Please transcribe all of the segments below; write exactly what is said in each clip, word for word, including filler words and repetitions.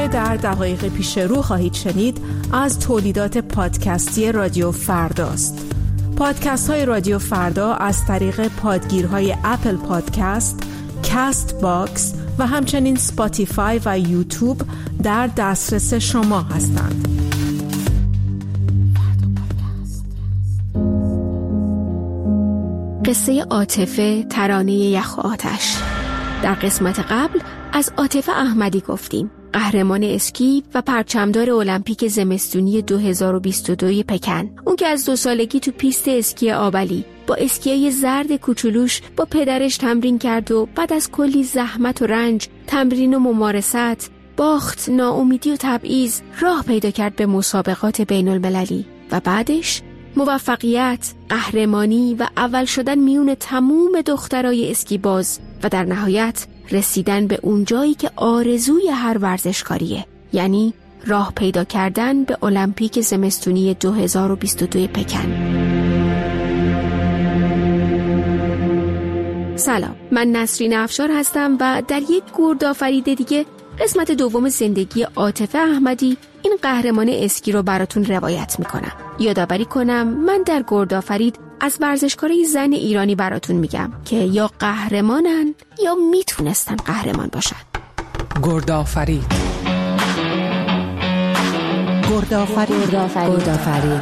آنچه در دقایق پیش رو خواهید شنید از تولیدات پادکستی رادیو فرداست. پادکست های رادیو فردا از طریق پادگیرهای اپل پادکست، کاست باکس و همچنین سپاتیفای و یوتیوب در دسترس شما هستند. قصه عاطفه ترانه یخ و آتش. در قسمت قبل از عاطفه احمدی گفتیم، قهرمان اسکی و پرچمدار المپیک زمستونی دو هزار و بیست و دو پکن. اون که از دو سالگی تو پیست اسکی آبلی با اسکیای زرد کوچولوش با پدرش تمرین کرد و بعد از کلی زحمت و رنج، تمرین و ممارست، باخت، ناامیدی و تبعیض راه پیدا کرد به مسابقات بین المللی و بعدش موفقیت، قهرمانی و اول شدن میون تموم دخترای اسکی باز و در نهایت رسیدن به اون جایی که آرزوی هر ورزشکاریه، یعنی راه پیدا کردن به المپیک زمستونی دو هزار و بیست و دو پکن. سلام، من نسرین افشار هستم و در یک گردآفرید دیگه قسمت دوم زندگی عاطفه احمدی، این قهرمان اسکی رو براتون روایت میکنم. یادآوری کنم من در گردآفرید از ورزشکارای زن ایرانی براتون میگم که یا قهرمانن یا میتونستن قهرمان باشن. گردآفرید گردآفرید گردآفرید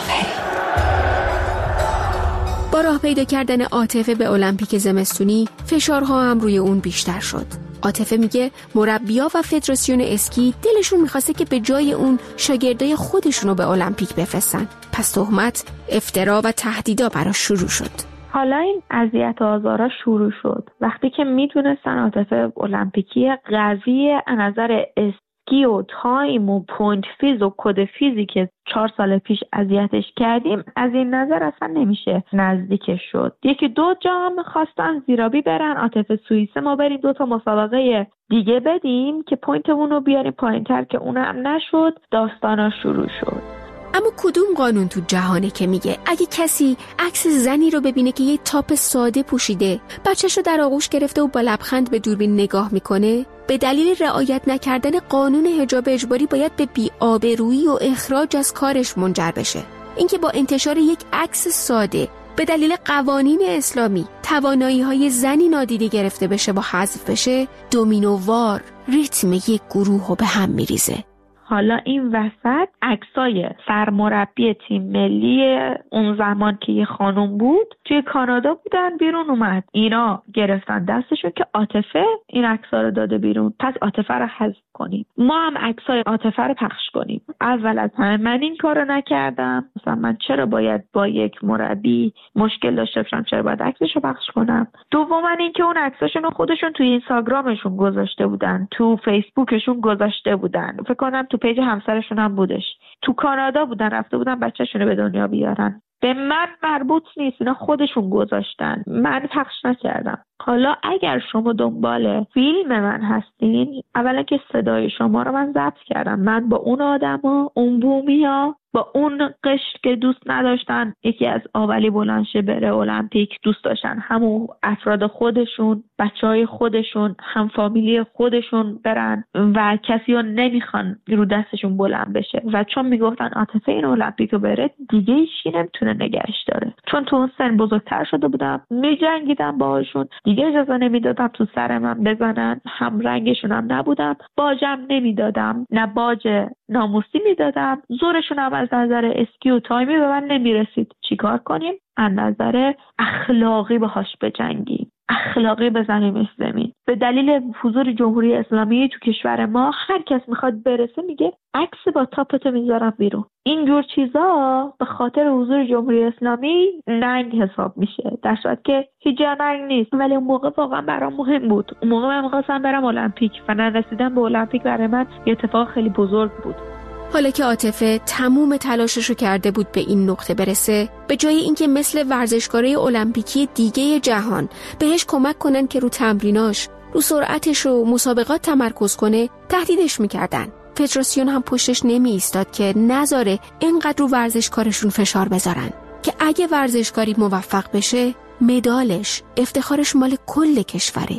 با راه پیدا کردن عاطفه به المپیک زمستونی، فشارها هم روی اون بیشتر شد. عاطفه میگه مربی‌ها و فدراسیون اسکی دلشون میخواسته که به جای اون شاگردای خودشونو به المپیک بفرستن. پس تهمت، افترا و تهدیدا براش شروع شد. حالا این اذیت و آزارا شروع شد وقتی که میدونستن عاطفه المپیکی قوی از نظر اسکی و تایم و پوینت فیز و کد فیزی که چهار سال پیش اذیتش کردیم، از این نظر اصلا نمیشه نزدیکش شد. یکی دو جا هم خواستن زیرابی برن، عاطفه سوئیسه ما بریم دو تا مسابقه دیگه بدیم که پوینتمون رو بیاریم پایین‌تر، که اونم نشد. داستانا شروع شد. اما کدوم قانون تو جهانه که میگه اگه کسی عکس زنی رو ببینه که یه تاپ ساده پوشیده، بچه‌شو در آغوش گرفته و با لبخند به دوربین نگاه میکنه، به دلیل رعایت نکردن قانون حجاب اجباری باید به بی‌آبرویی و اخراج از کارش منجر بشه؟ اینکه با انتشار یک عکس ساده به دلیل قوانین اسلامی توانایی‌های زنی نادیده گرفته بشه و حذف بشه، دومینووار ریتم یک گروه رو به هم میریزه. حالا این وسط عکسای سرمربی تیم ملی اون زمان که یه خانم بود توی کانادا بودن، بیرون اومد. اینا گرفتن دستشون که عاطفه این عکس‌ها رو داده بیرون، پس عاطفه رو حذف کنیم، ما هم عکسای عاطفه رو پخش کنیم. اول از همه من این کارو نکردم. مثلا من چرا باید با یک مربی مشکل داشته باشم؟ چرا باید عکسشو پخش کنم؟ دوما اینکه اون عکساشون رو خودشون توی اینستاگرامشون گذاشته بودن، تو فیسبوکشون گذاشته بودن، فکر کنم تو پیج همسرشون هم بودش، تو کانادا بودن رفته بودن بچه‌شون رو به دنیا بیارن. به من مربوط نیست، اینا خودشون گذاشتن، من پخش نکردم. حالا اگر شما دنبال فیلم من هستین، اولا که صدای شما رو من ضبط کردم، من با اون آدما، اون بومیا، با اون قشر که دوست نداشتن یکی از آولی بلند شه بره المپیک، دوست داشتن همون افراد خودشون، بچهای خودشون، هم فامیلی خودشون برن و کسی رو نمیخوان رو دستشون بلند بشه و چون میگفتن عاطفه این المپیک رو بره دیگه هیچی نمیتونه نگهش داره. چون تو اون سن بزرگتر شده بودم، میجنگیدم باهاشون، دیگه اجازه نمیدادم تو سر من بزنن، هم رنگشون هم نبودم، باجم نمیدادم، نه باج ناموسی میدادم، زورشون هم از نظر اسکی و تایمی به من نمیرسید. چیکار کنیم؟ از نظر اخلاقی باهاش بجنگیم، اخلاقی بزنیم زمین. به دلیل حضور جمهوری اسلامی تو کشور ما هر کس میخواد برسه میگه عکس با تاپتو میذارم بیرون. اینجور چیزا به خاطر حضور جمهوری اسلامی ننگ حساب میشه، در صورت که هیچ جا ننگ نیست. ولی اون موقع واقعا برام مهم بود. اون موقع من میخواستم برم المپیک و نرسیدم به المپیک برای من یه اتفاق خیلی بزرگ بود. حالا که عاطفه تموم تلاششو کرده بود به این نقطه برسه، به جای اینکه مثل ورزشکارای المپیکی دیگه جهان بهش کمک کنن که رو تمریناش، رو سرعتش و مسابقات تمرکز کنه، تهدیدش میکردن. فدراسیون هم پشتش نمی ایستاد که نذاره اینقدر رو ورزشکارشون فشار بذارن که اگه ورزشکاری موفق بشه، مدالش، افتخارش مال کل کشوره.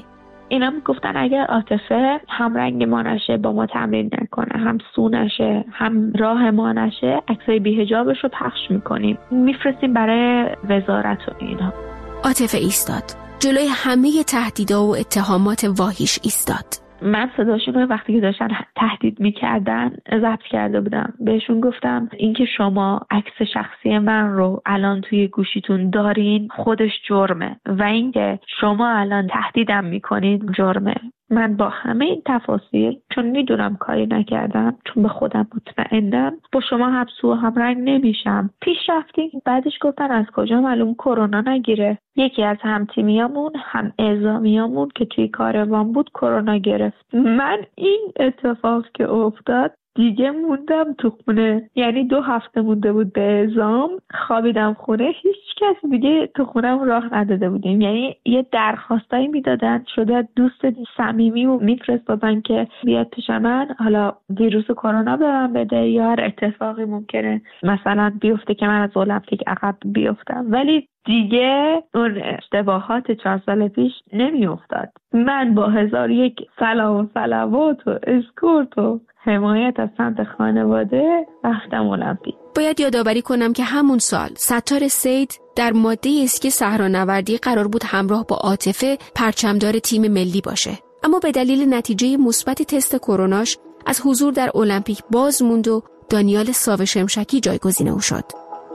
اینا میگفتن اگر عاطفه هم رنگ ما نشه، با ما تمرین نکنه، هم سو نشه، هم راه ما نشه، عکسای بی‌حجابش رو پخش میکنیم، میفرستیم برای وزارت و اینا. عاطفه ایستاد، جلوی همه تهدیدها و اتهامات واهیش ایستاد. من صداشون رو وقتی که داشتن تهدید میکردن ضبط کرده بودم. بهشون گفتم اینکه شما عکس شخصی من رو الان توی گوشیتون دارین خودش جرمه و اینکه شما الان تهدیدم میکنید جرمه. من با همه این تفاصیل، چون میدونم کاری نکردم، چون به خودم مطمئنم، با شما هم سو هم رنگ نمیشم. پیش رفتیم. بعدش گفتن از کجا معلوم کرونا نگیره. یکی از هم تیمیامون، هم اعزامیامون که توی کاروان بود کرونا گرفت. من این اتفاق که افتاد دیگه موندم تو خونه. یعنی دو هفته مونده بود به اعزام، خوابیدم خونه، هیچ کس دیگه تو خونم راه نداده بودیم. یعنی یه درخواستایی میدادن، شده دوست صمیمی و میفرستادن که بیاد پیش من، حالا ویروس کرونا به من بده یا هر اتفاقی ممکنه مثلا بیفته که من از المپیک عقب بیفتم، ولی دیگه اون اشتباهات چهار سال پیش نمی افتاد. من با هزار یک سلام و صلوات و اسکورت و حمایت از سمت خانواده رفتم المپیک. باید یادآوری کنم که همون سال ستار سید در ماده اسکی صحرانوردی قرار بود همراه با عاطفه پرچمدار تیم ملی باشه، اما به دلیل نتیجه مثبت تست کروناش از حضور در المپیک باز موند و دانیال ساوه شمشکی جایگزین او شد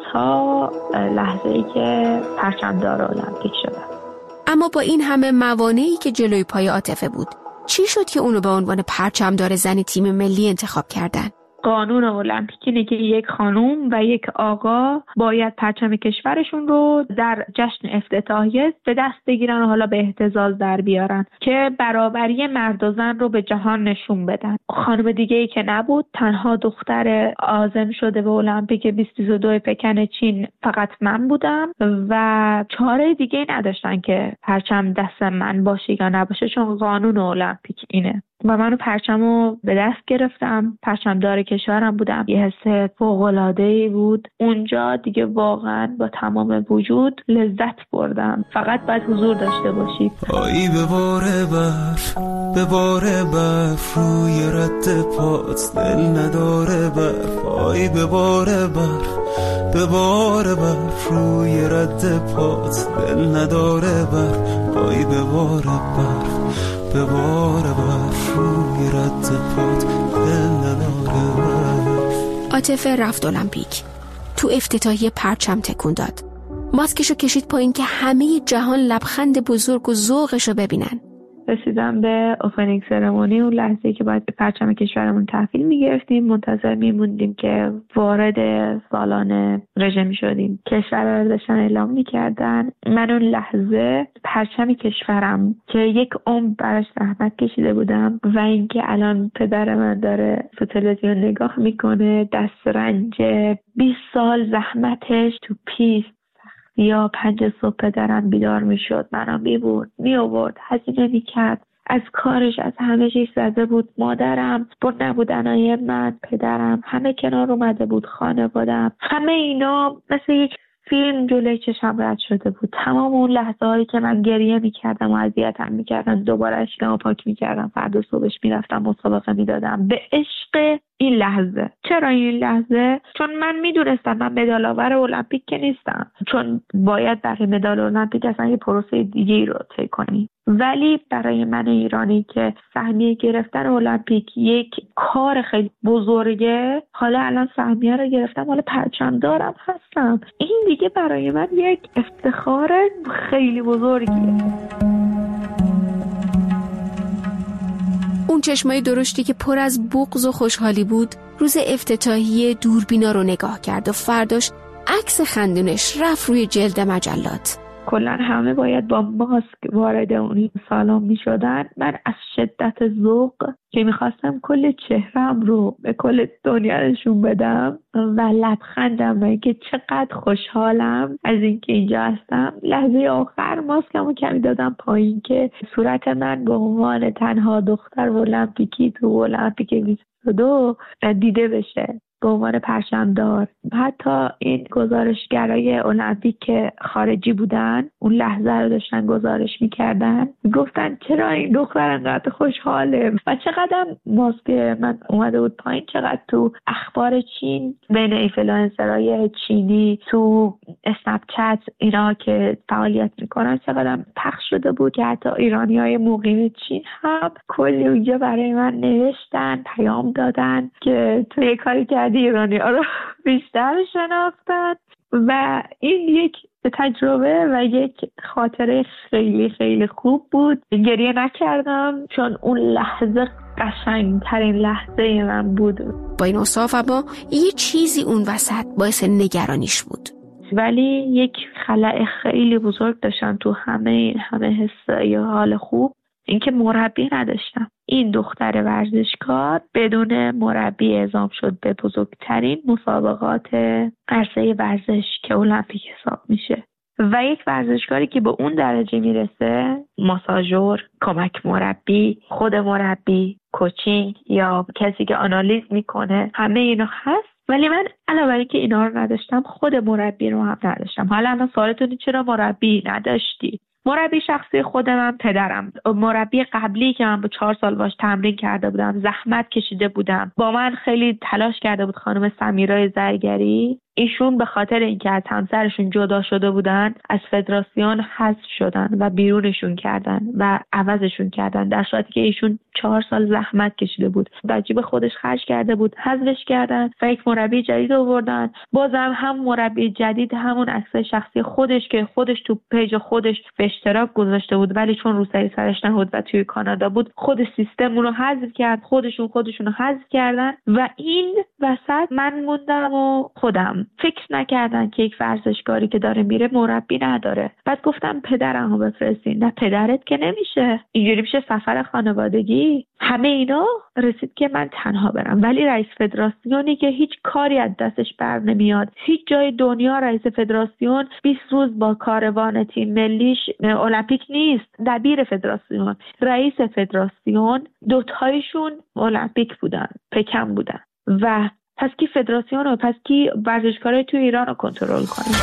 تا لحظه‌ای که پرچمدار المپیک شدم. اما با این همه موانعی که جلوی پای عاطفه بود، چی شد که اونو به عنوان پرچمدار زن تیم ملی انتخاب کردن؟ قانون المپیک اینه که یک خانوم و یک آقا باید پرچم کشورشون رو در جشن افتتاحیه به دست بگیرن و حالا به اهتزاز در بیارن که برابری مرد و زن رو به جهان نشون بدن. خانم دیگه ای که نبود، تنها دختر عازم شده به المپیک بیست بیست و دو پکن چین فقط من بودم و چاره دیگه نداشتن که پرچم دست من باشه یا نباشه، چون قانون المپیک اینه. و منو پرچمو به دست گرفتم، پرچمدار کشورم بودم. یه حس فوق‌العاده‌ای بود اونجا دیگه، واقعا با تمام وجود لذت بردم. فقط باید حضور داشته باشید. آیی به باره برف، به باره برف روی رد پات، دل نداره برف. آیی به باره برف، به باره برف روی رد پات، دل نداره برف. آیی به باره برف، به باره برف روی رد پات، دل نداره برف. عاطفه رفت المپیک، تو افتتاحیه پرچم تکون داد، ماسکشو کشید پایین که همه جهان لبخند بزرگ و ذوقشو ببینن. رسیدم به اوپنینگ سرمونی، اون لحظه‌ای که باید پرچم کشورمون تحویل می‌گرفتیم، منتظر می‌موندیم که وارد سالن رژه شدیم. کشور رو داشتن اعلام می‌کردن. من اون لحظه پرچم کشورم که یک عمر براش زحمت کشیده بودم و اینکه الان پدر من داره تو تلویزیون نگاه می‌کنه، دست رنج بیست سال زحمتش تو پیست یا پنج صبح پدرم بیدار می شد، منو می بود می آورد، هزینه می کرد، از کارش از همه چیز زده بود. مادرم با نبودنای من، پدرم، همه کنار اومده بود، خانوادم، همه اینا مثل یک فیلم جلوی چشم رد شده بود. تمام اون لحظه هایی که من گریه می کردم و اذیتم می کردم، دوباره اشکمو پاک می کردم، فردا صبحش می رفتم مسابقه می دادم به عشق این لحظه. چرا این لحظه؟ چون من میدونستم من مدال آور المپیک که نیستم، چون باید برای مدال المپیک اصلا یه پروسه دیگه رو طی کنی. ولی برای من ایرانی که سهمیه گرفتن المپیک یک کار خیلی بزرگه، حالا الان سهمیه رو گرفتم، حالا پرچم دارم هستم، این دیگه برای من یک افتخار خیلی بزرگیه. اون چشمای درشتی که پر از بغض و خوشحالی بود، روز افتتاحیه دوربینا رو نگاه کرد و فرداش عکس خندونش رفت روی جلد مجلات. کلن همه باید با ماسک وارد اون سالن می شدن. من از شدت ذوق که میخواستم کل چهرم رو به کل دنیا نشون بدم و لبخندم و اینکه چقدر خوشحالم از اینکه اینجا هستم، لحظه آخر ماسکم رو کمی دادم پایین که صورت من به عنوان تنها دختر المپیکی تو المپیک بیست و دو دیده بشه. به عنوان پرچمدار. حتی این گزارشگرای المپیک که خارجی بودن اون لحظه رو داشتن گزارش میکردن، گفتن چرا این دختر انقدر خوشحاله و چقدر ماسک من اومده بود پایین، چقدر تو اخبار چین بین اینفلوئنسرای چینی تو اسنپ چت اینا که فعالیت میکنن چقدر پخش شده بود که حتی ایرانیای مقیم چین هم کلی اونجا برای من نوشتن، پیام دادن که تو یه کاری کردی ایرانی‌ها رو بیشتر شناختن. و این یک تجربه و یک خاطره خیلی خیلی خوب بود. گریه نکردم چون اون لحظه قشنگترین لحظه من بود. با این اوصاف اما یه چیزی اون وسط باعث نگرانیش بود، ولی یک خلأ خیلی بزرگ داشتم تو همه این همه حس یا حال خوب، اینکه مربی نداشتم. این دختر ورزشکار بدون مربی اعزام شد به بزرگترین مسابقات عرصه ورزش که المپیک حساب میشه و یک ورزشکاری که به اون درجه میرسه، ماساژور، کمک مربی، خود مربی، کوچینگ یا کسی که آنالیز میکنه، همه اینا هست. ولی من علاوه بر که اینا رو نداشتم، خود مربی رو هم نداشتم. حالا الان سوالتون چرا مربی نداشتی؟ مربی شخصی خود من پدرم. مربی قبلی که من با چهار سال باش تمرین کرده بودم، زحمت کشیده بودم، با من خیلی تلاش کرده بود، خانم سمیرای زرگری. ایشون به خاطر اینکه از همسرشون جدا شده بودن از فدراسیون حذف شدن و بیرونشون کردن و عوضشون کردن، در صورتی که ایشون چهار سال زحمت کشیده بود، در جیب خودش خرج کرده بود، حذفش کردن و یک مربی جدید آوردن. بازم هم مربی جدید همون عکسای شخصی خودش که خودش تو پیج خودش به اشتراک گذاشته بود، ولی چون روسری سرش نبود و توی کانادا بود، خود سیستم اون رو حذف کرد، خودشون خودشون رو حذف کردن و این وسط من موندم و خودم فکر نکردن که یک ورزشکاری که داره میره مربی نداره. بعد گفتم پدرمو بفرستین. نه پدرت که نمیشه، اینجوری میشه سفر خانوادگی. همه اینا رسید که من تنها برم. ولی رئیس فدراسیونی که هیچ کاری از دستش بر نمیاد، هیچ جای دنیا رئیس فدراسیون بیست روز با کاروان تیم ملیش المپیک نیست. دبیر فدراسیون، رئیس فدراسیون، دوتایشون المپیک بودن، پکن بودن. و پس کی فدراسیون رو، پس کی ورزشکارای تو ایران رو کنترل کنه؟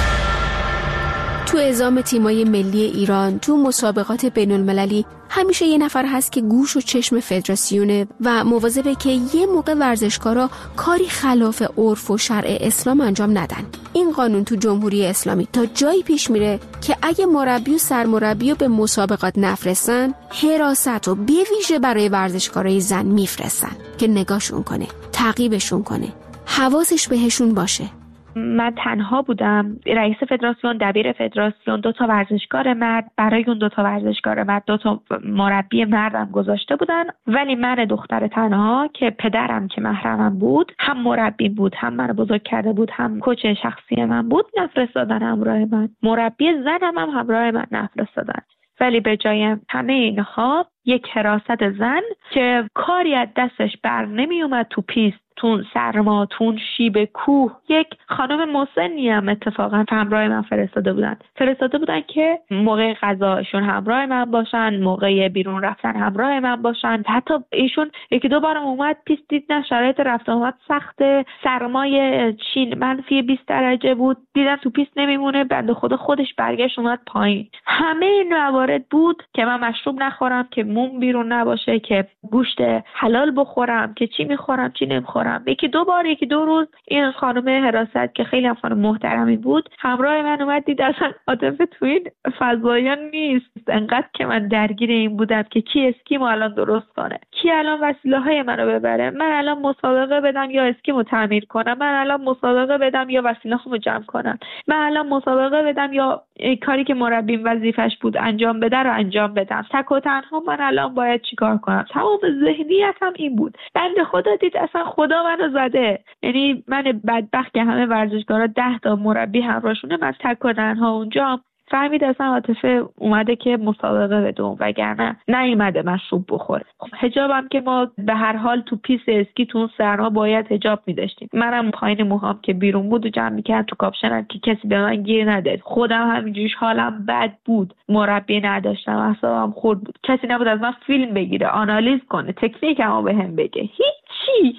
تو اعزام تیمای ملی ایران تو مسابقات بین المللی همیشه یه نفر هست که گوش و چشم فدراسیونه و مواظبه که یه موقع ورزشکارا کاری خلاف عرف و شرع اسلام انجام ندن. این قانون تو جمهوری اسلامی تا جایی پیش میره که اگه مربی و سرمربی رو به مسابقات نفرستن، حراست رو به ویژه برای ورزشکارای زن میفرستن که نگاهشون کنه، تعقیبشون کنه، حواسش بهشون باشه. من تنها بودم. رئیس فدراسیون، دبیر فدراسیون، دو تا ورزشکار مرد، برای اون دو تا ورزشکار مرد دو تا مربی مردم گذاشته بودن. ولی من دختر تنها که پدرم که محرمم بود، هم مربی بود، هم منو بزرگ کرده بود، هم کوچ شخصی من بود، نفرستادن همراه من. مربی زنم هم همراه من نفرستادن. ولی به جای همه اینها یک حراست زن که کاری از دستش بر نمی اومد تو پیست، تون سرما، تون شیب کوه، یک خانم مسنی هم اتفاقا همراه من فرستاده بودن فرستاده بودن که موقع غذاشون همراه من باشن، موقع بیرون رفتن همراه من باشن. حتی ایشون یکی دو بارم اومد پیست، دید نه شرایط رفت آمد سخته، سرمای چین منفی بیست درجه بود، دیدن تو پیست نمیمونه، بنده خدا خودش برگشت اومد پایین. همه این موارد بود که من مشروب نخورم، که موم بیرون نباشه، که گوشت حلال بخورم، که چی میخورم چی نمیخورم. یکی دو بار یکی دو روز این خانم حراست که خیلی هم خانم محترمی بود همراه من اومد، دید اصلا عاطفه تو این فضایان نیست. انقدر که من درگیر این بودم که کی اسکیمو الان درست کنه، کی الان وسیله های منو ببره، من الان مسابقه بدم یا اسکیمو تعمیر کنم، من الان مسابقه بدم یا وسیله‌هامو جمع کنم، من الان مسابقه بدم یا کاری که مربیم وظیفش بود انجام بده رو انجام بدم. تک و تنها من الان باید چیکار کنم؟ تمام ذهنیتم این بود. بنده خدا دید اصلا خدا منو زده. یعنی من بدبخت که همه ورزشکارا ده تا مربی همراهشونه، من تک و تنها اونجا. فهمید اصلا عاطفه اومده که مسابقه بدم، وگرنه نیومده مشروب بخوره. خب حجابم که ما به هر حال تو پیست اسکی تو اون سرما باید حجاب می‌داشتیم. منم پایین موهام که بیرون بود و جمع می‌کردم تو کاپشنم که کسی به من گیر نده. خودم همینجوریش حالم بد بود، مربی نداشتم، اعصابم خورد بود، کسی نبود از من فیلم بگیره، آنالیز کنه، تکنیکمو بهم بگه، هیچی هیچ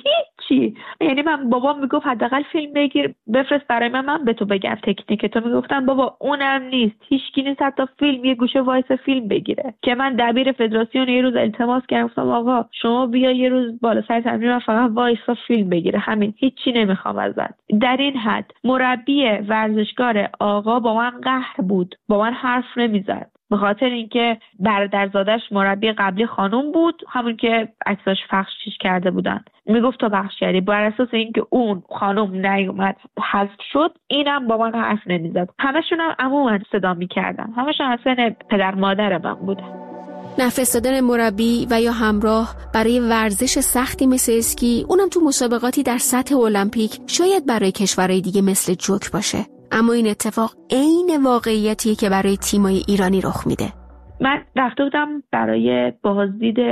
هیچی. یعنی من بابام میگفت حداقل فیلم بگیر بفرست برای من، من به تو بگم تکنیک تو. میگفتن بابا اونم نیست، هیچکی نیست حتی فیلم یه گوشه وایس فیلم بگیره. که من دبیر فدراسیون یه روز التماس کردم، گفتم آقا شما بیا یه روز بالا سر تمرین من فقط وایسا فیلم بگیره، همین، هیچی نمیخوام ازت. در این حد مربی ورزشکار آقا با من قهر بود، با من حرف نمیزد، به خاطر اینکه برادرزادش مربی قبلی خانم بود، همون که عکساش پخشش کرده بودن. میگفت تو پخش کردی، بر اساس اینکه اون خانم نیومد حذف شد، اینم با من حرف نمیزد. همشون هم عموما صدا میکردن، همشون اصلا پدر مادر من بودن. نفرستادن مربی و یا همراه برای ورزش سختی مثل اسکی، اونم تو مسابقاتی در سطح المپیک، شاید برای کشورهای دیگه مثل جوک باشه، اما این اتفاق عین واقعیتیه که برای تیمای ایرانی رخ میده. من رفته بودم برای بازدید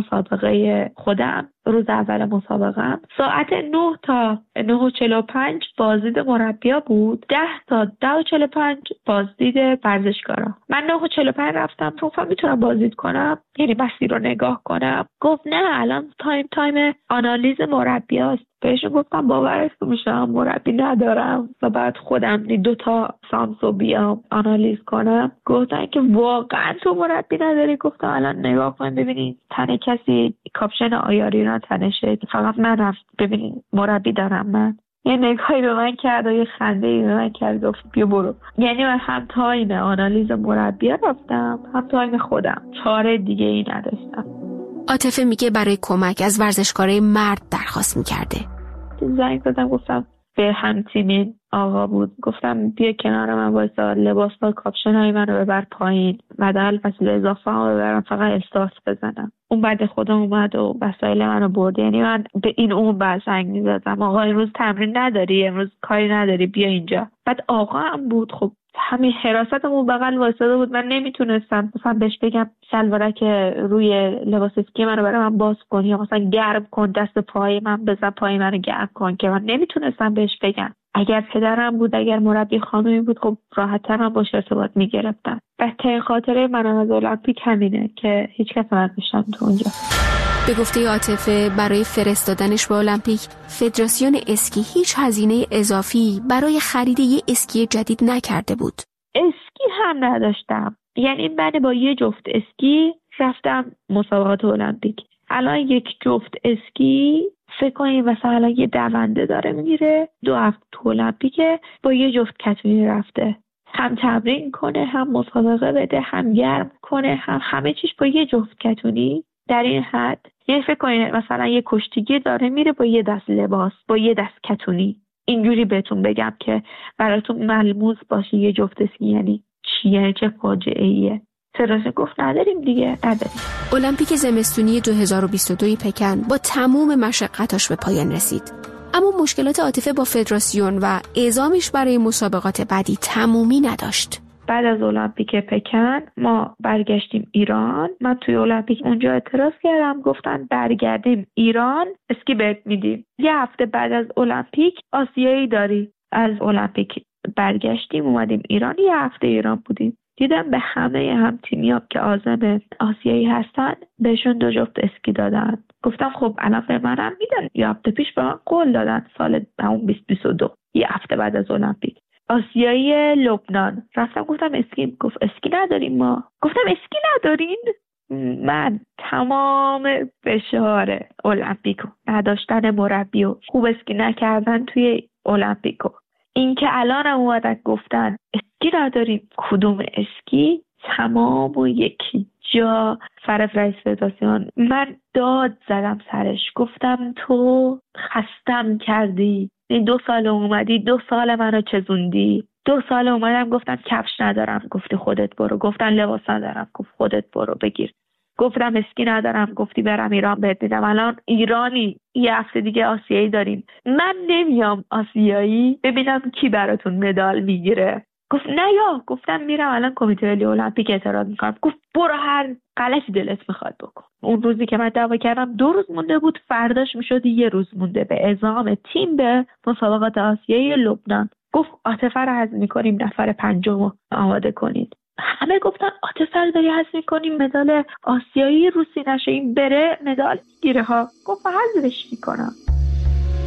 مسابقه خودم. روز اول مسابقه ساعت نه تا نه و چهل و پنج بازدید مربیا بود، ده تا ده و چهل و پنج بازدید ورزشکارا. من نه و چهل و پنج رفتم، گفتم میتونم بازدید کنم، یعنی مسیر رو نگاه کنم. گفت نه الان تایم تایم آنالیز مربیاست. بهشون گفتم باورتون میشه مربی ندارم و بعد خودم دو تا سامسو بیام آنالیز کنم. گفتن که واقعا تو مربی نداری؟ گفتم الان نگاه کن ببینید تن کسی کاپشن آیاری را تنشه، فقط من رفت ببینید مربی دارم. من یه نگاهی به من کرد و یه خنده‌ای به من کرد، گفت بیا برو. یعنی من هم تایم آنالیز مربی رفتم، هم تایم خودم، چاره دیگه ای نداشتم. عاطفه میگه برای کمک از ورزشکارای مرد درخواست میکرده. زنگ زدم گفتم به هم تیمی آقا بود، گفتم بیا کنار من وایسا، لباس ها کاپشن های من رو ببر پایین، بدل وسیله اضافه ها ببرم، فقط استارت بزنم. اون بعد خودم اومد و وسایل من رو برد. یعنی من به این اون بعد زنگ میزدم آقا امروز تمرین نداری، امروز کاری نداری، بیا اینجا. بعد آقا هم بود، خب همین حراستمون بغل وایساده بود. من نمیتونستم مثلا بهش بگم شلوارک روی لباس اسکی منو برای من باز کن یا مثلا گرم کن، دست پای من بزن، پای منو گرم کن، که من نمیتونستم بهش بگم. اگر پدرم بود، اگر مربی خانمی بود، خب راحت‌تر من باش ارتباط میگرفتم. بهترین خاطره من از المپیک همینه که هیچ کس نداشتم تو اونجا. به گفته عاطفه برای فرستادنش به المپیک، فدراسیون اسکی هیچ هزینه اضافی برای خرید یه اسکی جدید نکرده بود. اسکی هم نداشتم، یعنی من با یه جفت اسکی رفتم مسابقات المپیک. الان یک جفت اسکی فکر کنید مثلا یه دونده داره میره دو هفته تو المپیکه، با یه جفت کتونی رفته، هم تمرین کنه، هم مسابقه بده، هم گرم کنه، هم همه چیش با یه جفت کتونی. در این حد یعنی فکر کنید مثلا یه کشتیگیر داره میره با یه دست لباس، با یه دست کتونی. اینجوری بهتون بگم که براتون ملموس باشه یه جفت اسکی یعنی چیه، چه فاجعه ایه. فدراسیون گفت نداریم دیگه، نداریم. المپیک زمستونی دو هزار و بیست و دو پکن با تمام مشقتاش به پایان رسید. اما مشکلات عاطفه با فدراسیون و اعزامش برای مسابقات بعدی تمومی نداشت. بعد از المپیک پکن ما برگشتیم ایران. من توی المپیک اونجا اعتراض کردم، گفتن برگردیم ایران اسکی بهت میدیم. یه هفته بعد از المپیک آسیایی داری. از المپیک برگشتیم اومدیم ایران، یه هفته ایران بودیم. دیدم به همه هم تیمی‌ها که عازم آسیایی هستن بهشون دو جفت اسکی دادن. گفتم خب الان به منم میدن، یه هفته پیش به من قول دادن سال همون بیست بیست و دو، یه هفته بعد از المپیک. آسیایی لبنان رفتم گفتم اسکی، گفت اسکی نداریم ما. گفتم اسکی ندارین؟ من تمام فشار المپیکو، نداشتن مربی و خوب اسکی نکردن توی المپیکو، این که الان هم اومدن گفتن اسکی نداریم، کدوم اسکی، تمام و یکی جا سر رئیس فدراسیون من داد زدم سرش. گفتم تو خستم کردی، این دو سال اومدی دو سال منو چزوندی. دو سال اومدم گفتم کفش ندارم، گفتی خودت برو. گفتن لباس ندارم، گفت خودت برو بگیر. گفتم اسکی ندارم، گفتی برم ایران بهت میدم. الان ایرانی یه هفته دیگه آسیایی داریم، من نمیام آسیایی ببینم کی براتون مدال میگیره. گفت نه یا. گفتم میرم الان کمیته ملی المپیک اعتراض میکنم. گفت برو هر غلطی دلت میخواد بکن. اون روزی که من دعوا کردم دو روز مونده بود، فرداش میشد یه روز مونده به اعزام تیم به مسابقات آسیایی لبنان. گفت عاطفه رو حذف میکنیم، نفر پنجم آماده کنید. همه گفتن عاطفه رو داری حذف میکنیم، مدال آسیایی روسی نشه، این بره مدال میگیره ها. گفت حذفش میکنم.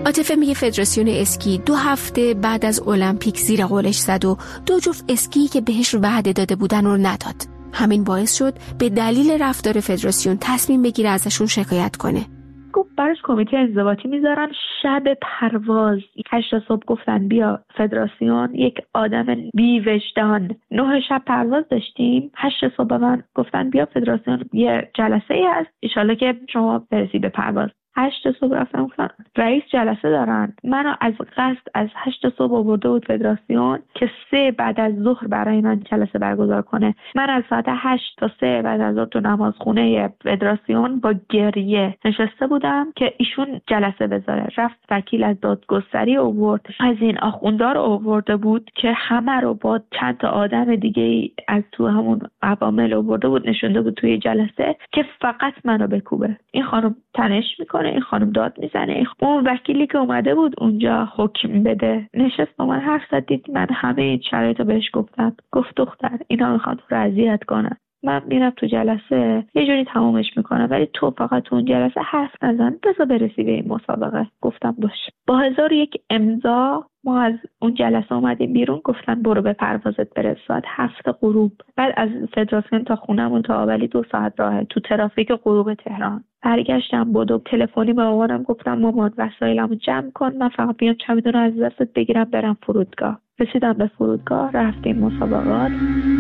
عاطفه میگه فدراسیون اسکی دو هفته بعد از المپیک زیر قولش زد و دو جفت اسکی که بهش وعده داده بودن رو نداد. همین باعث شد به دلیل رفتار فدراسیون تصمیم بگیره ازشون شکایت کنه. گفت براش کمیته انضباطی میذارن. شب پرواز هشت صبح گفتن بیا فدراسیون، یک آدم بی وجدان. نه شب پرواز داشتیم، هشت صبح من گفتن بیا فدراسیون یه جلسه ای هست ان شاءالله که شما برسی به پرواز. هشت صبح رفتم گفتن رئیس جلسه دارن. منو از قصد از هشت صبح آورده بود فدراسیون که سه بعد از ظهر برای من جلسه برگزار کنه. من از ساعت هشت تا سه بعد از ظهر تو نمازخونه فدراسیون با گریه نشسته بودم که ایشون جلسه بذاره. رفت وکیل از دادگستری آورد، از این آخوندار آورده بود که همه رو با چند تا آدم دیگه از تو همون عوامل آورده بود نشونده بود توی جلسه که فقط منو بکوبه. این خانم تنش میکنه، این خانم داد میزنه. اون وکیلی که اومده بود اونجا حکم بده نشست با من حرف زد. دید من همه این شرایطو بهش گفتم. گفت دختر اینا میخوان تو رو اذیت کنن، من میرم تو جلسه یه جوری تمامش میکنم ولی تو فقط تو اون جلسه حرف نزن، بذار برسی به این مسابقه. گفتم باش. با هزار یک امضا ما از اون جلسه اومدیم بیرون. گفتن برو به پروازت برس ساعت هفت غروب. بعد از فدراسیون تا خونمون تا آولی دو ساعت راهه تو ترافیک غروب تهران. برگشتم بودو تلفنی به مامانم گفتم مامان وسایلمو جمع کن، من فقط بیام چمدون رو از دستت بگیرم برم فرودگاه. رسیدم به فرودگاه، رفتیم مسابقات.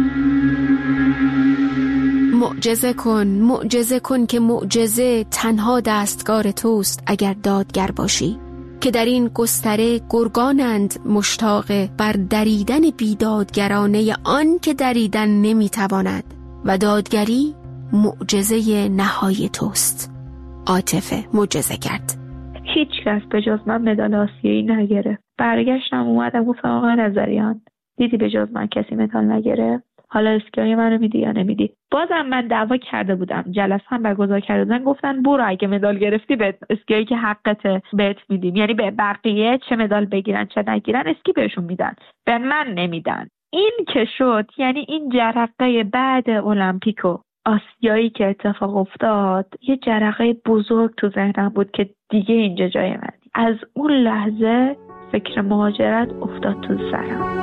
معجزه کن، معجزه کن که معجزه تنها دستگار توست اگر دادگر باشی، که در این گستره گرگانند مشتاق بر دریدن بیدادگرانه آن که دریدن نمیتواند و دادگری معجزه نهای توست. عاطفه معجزه کرد. هیچ کس به جز من مدال آسیایی نگرفت. برگشتم اومدم گفتم آقای نظریان دیدی به جز من کسی مدال نگرفت؟ حالا اسکیای منو میدی یا نمیدی؟ بازم من دعوا کرده بودم، جلسه هم برگزار کرده بودن. گفتن برو اگه مدال گرفتی به اسکیایی که حقته بهت میدیم، یعنی به بقیه چه مدال بگیرن چه نگیرن اسکی بهشون میدن، به من نمیدن. این که شد یعنی این جرقه بعد المپیک و آسیایی که اتفاق افتاد یه جرقه بزرگ تو ذهنم بود که دیگه اینجا جای من. از اون لحظه فکر مهاجرت افتاد تو سرم.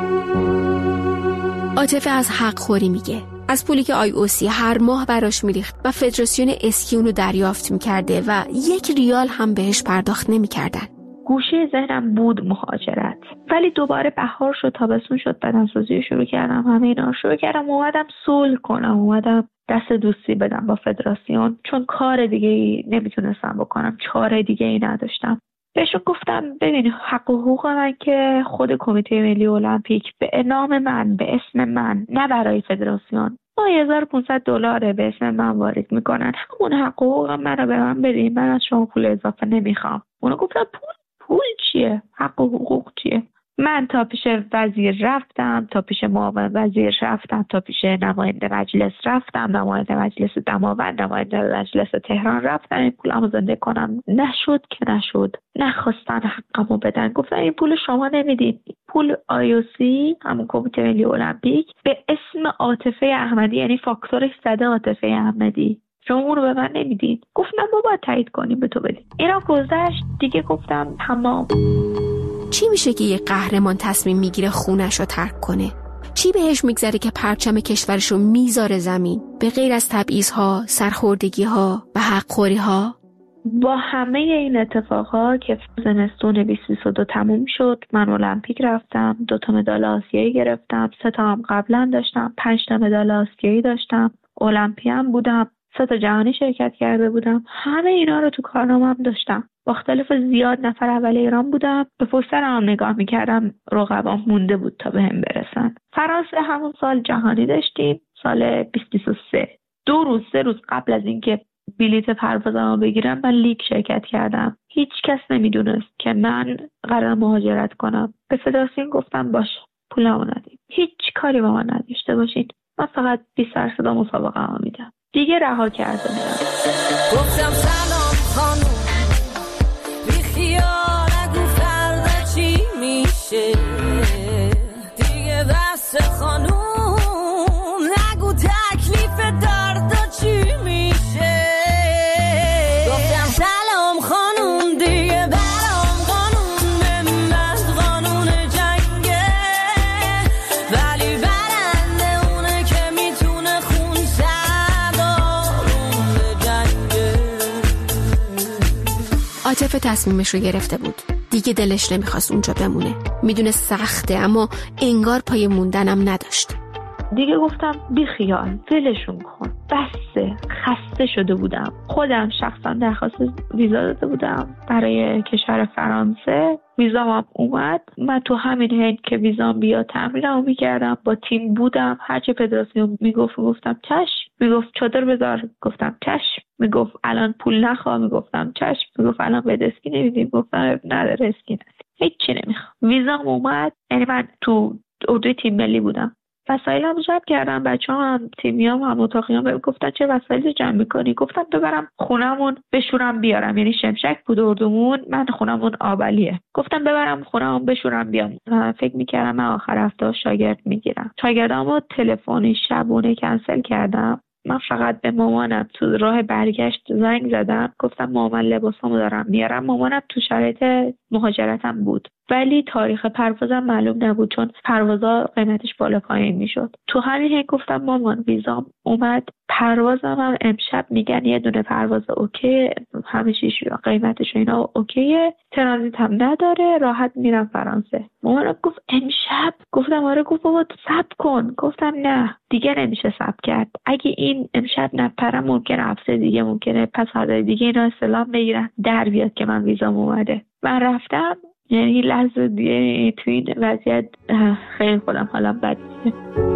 عاطفه از حق خوری میگه، از پولی که آی او سی هر ماه براش میریخت و فدراسیون اسکی اونو دریافت میکرده و یک ریال هم بهش پرداخت نمیکردن. گوشه ذهنم بود مهاجرت، ولی دوباره بهار شد، تابستون شد، بدنسازی شروع کردم، همه اینا شروع کردم. اومدم صلح کنم، اومدم دست دوستی بدم با فدراسیون، چون کار دیگه ای نمیتونستم بکنم، چاره دیگه ای نداشتم. بهشون گفتم ببین حق و حقوق من که خود کمیته ملی المپیک به نام من، به اسم من، نه برای فدراسیون، ما هزار و پانصد دلار به اسم من وارد میکنن، همون حق و حقوق من رو به من بدین، من از شما پول اضافه نمیخوام. اونا گفتن پول پول چیه؟ حق و حقوق چیه؟ من تا پیش وزیر رفتم، تا پیش معاون وزیر رفتم، تا پیش نماینده مجلس رفتم، نماینده مجلس دماوند، نماینده مجلس تهران رفتم این پولمو زنده کنم. نشد که نشد، نخواستن حقمو بدن. گفتن این پول شما نمیدید، پول آی او سی همون کمیته ملی المپیک به اسم عاطفه احمدی، یعنی فاکتورش زده عاطفه احمدی، شما اون رو به من نمیدید. گفتم ما باید تایید کنیم به تو بدید. اینا گذشت دیگه. گفتم تمام. چی میشه که یه قهرمان تصمیم میگیره خونش رو ترک کنه؟ چی بهش میگذره که پرچم کشورش رو میذاره زمین به غیر از تبعیض‌ها، سرخوردگی‌ها و حق‌خوری‌ها؟ با همه این اتفاقها که زمستون بیست بیست و دو تموم شد، من المپیک رفتم، دو تا مدال آسیایی گرفتم، سه تا هم قبلا داشتم، پنج تا مدال آسیایی داشتم، المپیام بودم، سه تا جهانی شرکت کرده بودم. همه اینا رو تو کارنامه‌ام داشتم. مختلف زیاد نفر اول ایران بودم. به پشت سرم نگاه میکردم، رقبام مونده بود تا بهم برسن. فرانسه همون سال جهانی داشتیم، سال بیست بیست و سه. دو روز سه روز قبل از اینکه بلیت پروازمو بگیرم من لیگ شرکت کردم. هیچ کس نمیدونست که من قرار مهاجرت کنم. به فدراسیون گفتم باشه پولمو ندید، هیچ کاری با من نداشته باشید، من فقط بیست درصد مسابقه‌مو میدم. دیگه رها کرده بودم. گفتم سلام خانم، بی خیال نگو فردا چی میشه، دیگه بس خانم نگو تکلیف دردا چی میشه. گفتم سلام خانم، دیگه برام خانم عاطف تصمیمش رو گرفته بود. دیگه دلش نمیخواست اونجا بمونه. میدونه سخته اما انگار پای موندنم نداشت. دیگه گفتم بی خیال، ولشون کن، بسه، خسته شده بودم. خودم شخصا درخواست ویزا داده بودم برای کشور فرانسه. ویزام هم اومد. من تو همین حین که ویزام بیاد تمرینمو میکردم، با تیم بودم. هرچی فدراسیون میگفت گفتم چشم. میگفت چادر بذار، گفتم چشم. میگفت الان پول نخواه، میگفتم چشم. میگفت الان به اسکی نمیدیم، گفتم نداره اسکی نداره، هیچی نمیخوام. ویزام اومد. یعنی من تو اردوی تیم ملی بودم. وسایلم جمع کردم. بچه‌ها هم تیمیام هم اتاقیام بهم گفتن چه وسایلی جمع می‌کنی؟ گفتم ببرم خونمون بشورم بیارم. یعنی شمشک بود اردومون، من خونمون آبلیه. گفتم ببرم خونمون بشورم بیام. فکر می‌کردم من آخر هفته شاگرد میگیرم. شاگردامو تلفنی شبونه کنسل کردم. من فقط به مامانم تو راه برگشت زنگ زدم، گفتم مامان لباسامو دارم میارم. مامانم تو شرایط مهاجرتم بود ولی تاریخ پروازم معلوم نبود چون پروازا قیمتش بالا پایین میشد. تو همین حین گفتم مامان ویزام اومد، پروازم هم امشب میگن یه دونه پرواز اوکی، همه چیش قیمتش اینا اوکیه، ترانزیت هم نداره، راحت میرم فرانسه. مامانم گفت امشب؟ گفتم آره. گفت بابا صبر کن. گفتم نه دیگه نمیشه صبر کرد. اگه این امشب نپرم ممکنه هفته دیگه، ممکنه پس هفته دیگه اینا استلام بگیرن در بیاد که من ویزام اومده. من رفتم. یعنی لحظه دیگه تو این وضعیت خیلی خودم حالم بد میشه.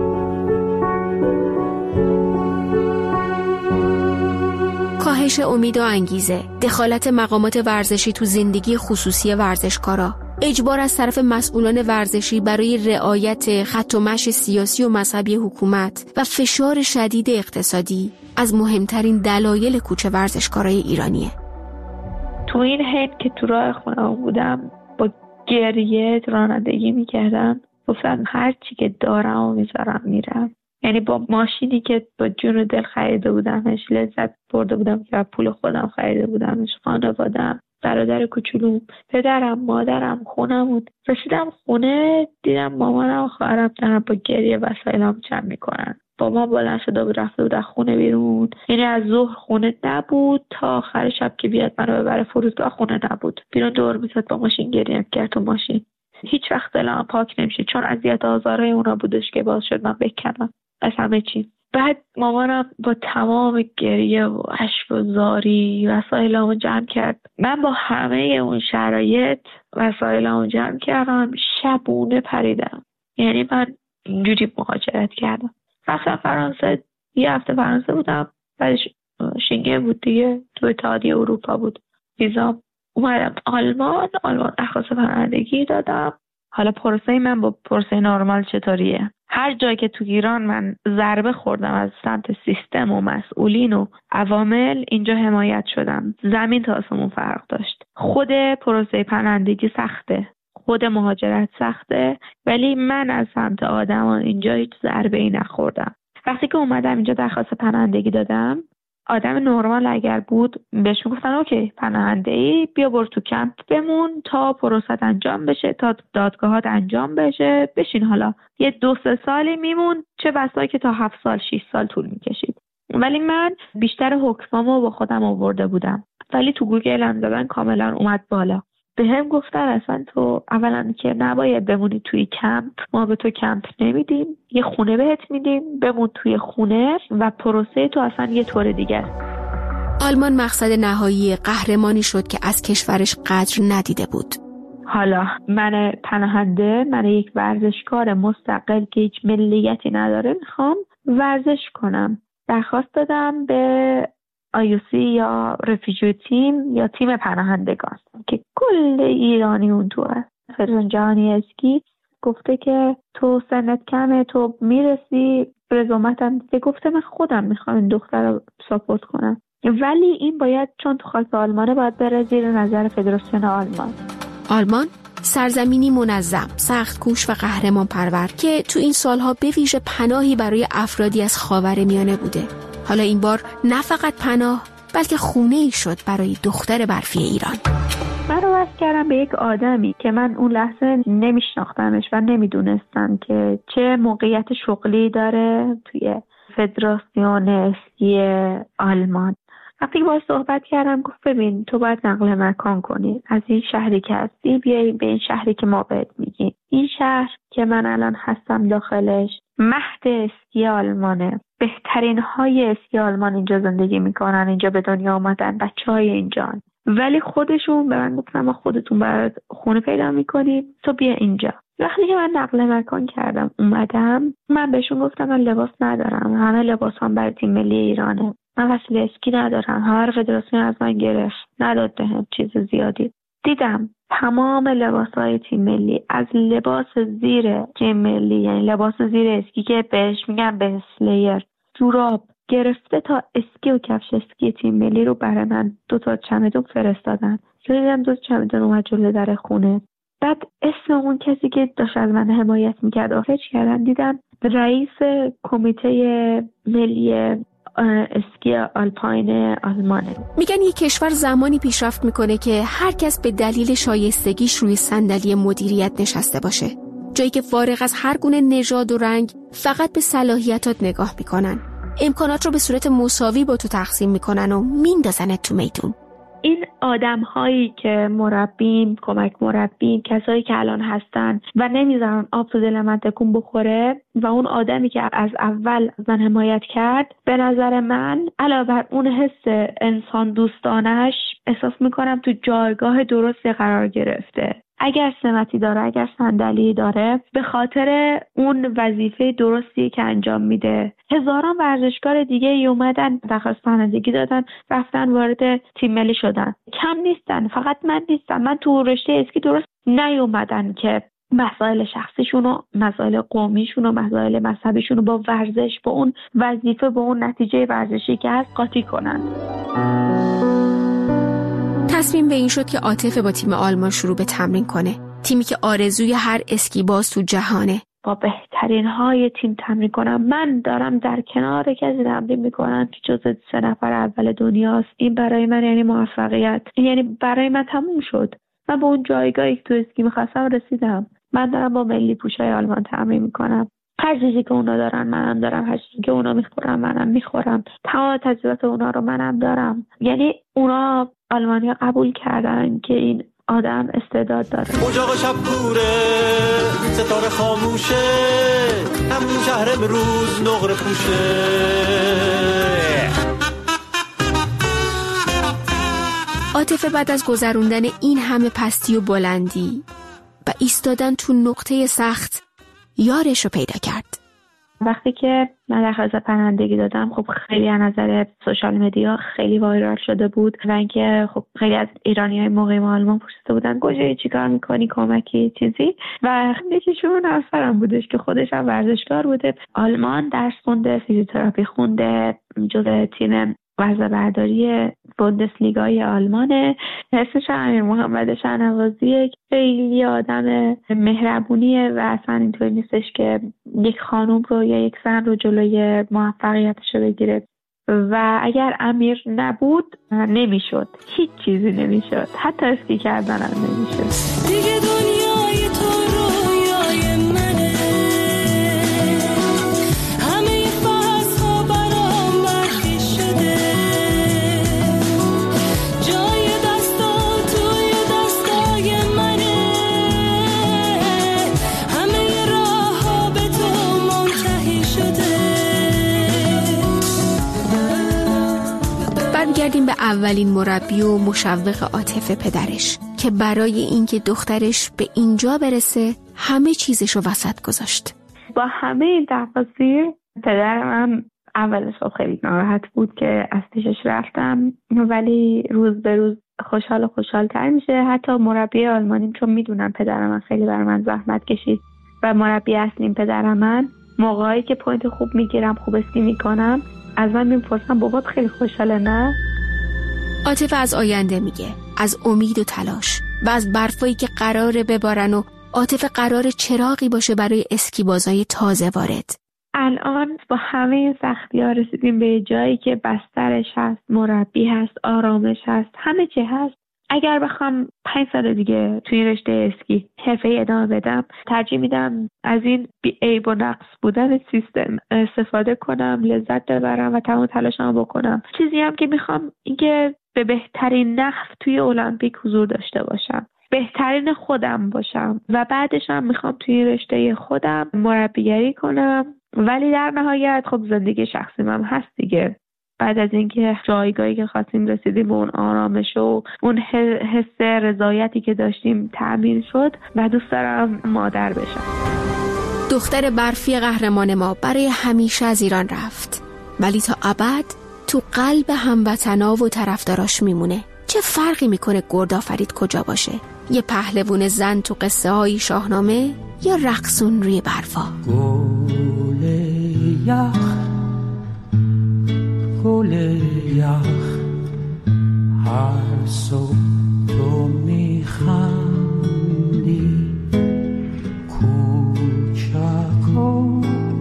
کاهش امید و انگیزه، دخالت مقامات ورزشی تو زندگی خصوصی ورزشکارا، اجبار از طرف مسئولان ورزشی برای رعایت خط و مشی سیاسی و مذهبی حکومت و فشار شدید اقتصادی از مهمترین دلایل کوچ ورزشکارای ایرانیه. تو این حین که تو راه خونم بودم با گریه رانندگی میکردم. گفتم هر چی که دارم و میذارم میرم. یعنی با ماشینی که با جون و دل خریده بودمش، لذت برده بودم که پول خودم خریده بودمش، خانوادم، برادر کوچولوم، پدرم، مادرم، خونم. رسیدم خونه دیدم مامانم و خواهرم دارن با گریه وسایلم جمع میکنن. بابا بلند شده بود رفته بود از خونه بیرون. یعنی از ظهر خونه نبود تا آخر شب که بیاد منو ببره فرودگاه خونه نبود. بیرون دور میزد با ماشین گریه کرد تو ماشین. هیچ وقت دلم پاک نمیشه چون اذیت آزارای اونا بودش که باعث شد من بکنم از همه چی. بعد مامانم با تمام گریه و اشک و زاری وسایلمو جمع کرد. من با همه اون شرایط وسایلمو جمع کردم، شبونه پریدم. یعنی من اینجوری مهاجرت کردم. رفتم فرانسه. یه هفته فرانسه بودم. بعدش شنگن بود دیگه، تو اتحادیه اروپا بود ویزام. اومدم آلمان. آلمان درخواست پناهندگی دادم. حالا پروسه من با پروسه نرمال چطوریه؟ هر جایی که تو ایران من ضربه خوردم از سمت سیستم و مسئولین و عوامل، اینجا حمایت شدم. زمین تا آسمون فرق داشت. خود پروسه پناهندگی سخته، خود مهاجرت سخته، ولی من از سمت آدمان اینجا هیچ ضربه‌ای نخوردم. وقتی که اومدم اینجا درخواست پناهندگی دادم، آدم نرمال اگر بود بهش میگفتن اوکی پناهنده‌ای، بیا برو تو کمپ بمون تا پروسه انجام بشه، تا دادگاهات انجام بشه، بشین حالا یه دو سه سالی میمون، چه بسایی که تا هفت سال شش سال طول میکشید. ولی من بیشتر حکمامو با خودم آورده بودم، ولی تو گوگل هم زدن کاملا اومد بالا. به هم گفتن اصلا تو اولا که نباید بمونی توی کمپ، ما به تو کمپ نمیدیم، یه خونه بهت میدیم، بمون توی خونه و پروسه تو اصلا یه طور دیگه است. آلمان مقصد نهایی قهرمانی شد که از کشورش قدر ندیده بود. حالا من پناهنده، من یک ورزشکار مستقل که هیچ ملیتی نداره میخوام ورزش کنم. درخواست دادم به آی او سی یا رفیجی تیم یا تیم پناهندگان که کل ایرانی اون تو هست. فدراسیون جهانی اسکی گفته که تو سنت کمه، تو میرسی، رزومتم دیگه. گفته من خودم میخوام این دختر رو ساپورت کنم، ولی این باید چون تو خاک آلمانه باید بره زیر نظر فدراسیون آلمان. آلمان سرزمینی منظم، سخت کوش و قهرمان پرور که تو این سالها به ویژه پناهی برای افرادی از خاورمیانه بوده. حالا این بار نه فقط پناه بلکه خونه‌ای شد برای دختر برفی ایران. من رو وصل کردم به یک آدمی که من اون لحظه نمیشناختمش و نمیدونستم که چه موقعیت شغلی داره توی فدراسیون اسکی آلمان. وقتی که باهاش صحبت کردم گفت ببین تو باید نقل مکان کنی، از این شهری که هستی بیایی به این شهری که ما بهت میگیم. این شهر که من الان هستم داخلش مهد اسکی آلمانه، بهترین های اسکی آلمان اینجا زندگی میکنن، اینجا به دنیا آمدن بچه های اینجان، ولی خودشون به من گفتن ما خودتون باید خونه پیدا میکنیم تو بیا اینجا. وقتی که من نقل مکان کردم اومدم، من بهشون گفتم من لباس ندارم، همه لباس هم برای تیم ملی ایرانه، من وسیله اسکی ندارم، هر فدراسیون از من گرفت نداد بهم چیز زیادی. دیدم تمام لباس‌های تیم ملی، از لباس زیر تیم ملی یعنی لباس زیر اسکی که بهش میگن به اسلیر، جوراب گرفته تا اسکی و کفش اسکی تیم ملی رو برای من دو تا چمدون فرستادن. دیدم دو تا چمدون اومد جلوی در خونه. بعد اسم اون کسی که داشت از من حمایت میکرد آخرش کردن، دیدم رئیس کمیته ملی اسکی آلپاین آلمانه. میگن یک کشور زمانی پیشرفت میکنه که هر کس به دلیل شایستگیش روی صندلی مدیریت نشسته باشه، جایی که فارغ از هر گونه نژاد و رنگ فقط به صلاحیتات نگاه میکنن، امکانات رو به صورت مساوی با تو تقسیم میکنن و میندازنت تو میدون. این آدم هایی که مربیم، کمک مربیم، کسایی که الان هستن و نمیذارن آب تو دل من تکون بخوره و اون آدمی که از اول از من حمایت کرد، به نظر من علاوه بر اون حس انسان دوستانش احساس میکنم تو جایگاه درستی قرار گرفته. اگر سمتی داره، اگر صندلی داره، به خاطر اون وظیفه درستی که انجام میده. هزاران ورزشکار دیگه ای اومدن درخواست پناهندگی دادن، رفتن وارد تیم ملی شدن، کم نیستن، فقط من نیستم. من تو رشته اسکی درست نیومدن که مسائل شخصیشون و مسائل قومیشون و مسائل مذهبیشون رو با ورزش، با اون وظیفه، با اون نتیجه ورزشی که هست قاطی کنن. تصمیم به این شد که عاطفه با تیم آلمان شروع به تمرین کنه، تیمی که آرزوی هر اسکی باز تو جهانه. با بهترین های تیم تمرین کنم. من دارم در کنار کسی تمرین میکنم که جزو سه نفر اول دنیاست. این برای من یعنی موفقیت، یعنی برای من تموم شد. من به اون جایگاهی که تو اسکی میخواستم رسیدم. من دارم با ملی پوشای آلمان تمرین میکنم. هر چیزی که اونا دارن منم دارم، هر چیزی که اونا میخورن منم میخورم، تمام تجربیات اونا رو منم دارم. یعنی اونا آلمانیا قبول کردن که این آدم استعداد داره. اجاق شب کوره، ستاره خاموشه، همون شهر امروز نقره پوشه. عاطفه بعد از گذروندن این همه پستی و بلندی و ایستادن تو نقطه سخت، یارش رو پیدا کرد. وقتی که من درخواست پناهندگی دادم، خب خیلی از نظر سوشال مدیا خیلی وایرال شده بود و اینکه خب خیلی از ایرانی‌های مقیم آلمان پرسیده بودن کجایی، چیکار می‌کنی، کمکی چیزی، و یکیشون همسرم بودش که خودش هم ورزشکار بوده، آلمان درس خونده، فیزیوتراپی خونده، جزء تیم وزنه برداری بوندسلیگای آلمانه. اسمش امیر محمد شهنوازیه، خیلی آدم مهربونیه و اصلا اینطوری نیستش که یک خانوم رو یا یک زن رو جلوی موفقیتش رو بگیره. و اگر امیر نبود نمیشد، هیچ چیزی نمیشد، حتی اسکی کردن هم نمیشد. دیگه دنیای تو رویای منه، همه فصل‌ها برام برخی شده، جای دستا توی دستای منه، همه راه‌ها به تو منتهی شده. برمیگردیم به اولین مربی و مشوق عاطفه، پدرش، که برای اینکه دخترش به اینجا برسه همه چیزش رو وسط گذاشت. با همه این تفاصیل پدرم اول صبح خیلی ناراحت بود که از پیشش رفتم، ولی روز به روز خوشحال و خوشحال‌تر میشه. حتی مربی آلمانیم، چون میدونم پدرم من خیلی برای من زحمت کشید و مربی اصلیم پدرم من، موقعی که پوینت خوب میگیرم، خوب اسکی میکنم، از من میپرسم بابات خیلی خوشحاله نه؟ عاطفه از آینده میگه، از امید و تلاش و از برفایی که قراره ببارن و عاطفه قراره چراغی باشه برای اسکی بازای تازه وارد. الان با همه این سختی‌ها رسیدیم به جایی که بسترش هست، مربی هست، آرامش هست، همه چی هست. اگر بخوام پنج سال دیگه توی رشته اسکی حرفه‌ای ادامه بدم، ترجیح میدم از این بی عیب و نقص بودن سیستم استفاده کنم، لذت ببرم و تمام تلاشمو بکنم. چیزی هم که میخوام اینکه به بهترین نحو توی المپیک حضور داشته باشم، بهترین خودم باشم و بعدش هم میخوام توی رشته خودم مربیگری کنم. ولی در نهایت خب زندگی شخصی من هست دیگه. بعد از اینکه جایگاهی که خواستیم رسیدیم به اون آرامش و اون حس رضایتی که داشتیم تأمین شد و دوست دارم مادر بشم. دختر برفی قهرمان ما برای همیشه از ایران رفت، ولی تا ابد تو قلب هموطنا و طرفداراش میمونه. چه فرقی میکنه گردآفرید کجا باشه؟ یه پهلوون زن تو قصه های شاهنامه یا رقصون روی برفا؟ گل یخ گل یخ هر صبح تو میخندی، کوچک و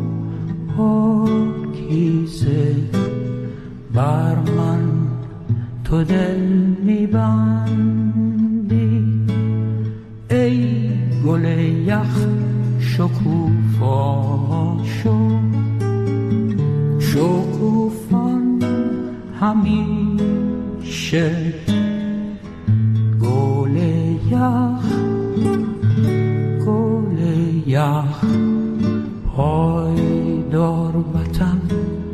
پاکیزه بر من تو دل میبندی. ای گل یخ شکوفا شو، شکوفان همیشه. گل یخ گل یخ پایدار وطن